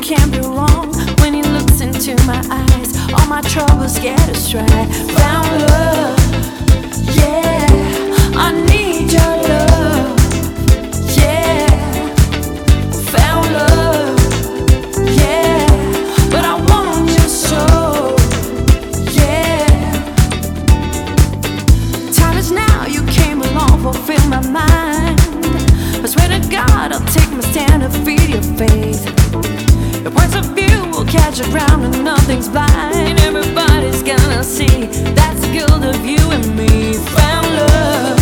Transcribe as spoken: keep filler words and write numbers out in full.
can't be wrong when he looks into my eyes. All my troubles get a stride. Found love, yeah. I need your love, yeah. Found love, yeah. But I want you so, yeah. Time is now, you came along, fulfill my mind. I swear to God, I'll take my stand to feed your faith. Your points of view will catch around and nothing's blind. Everybody's gonna see that's the guilt of you and me. Found love.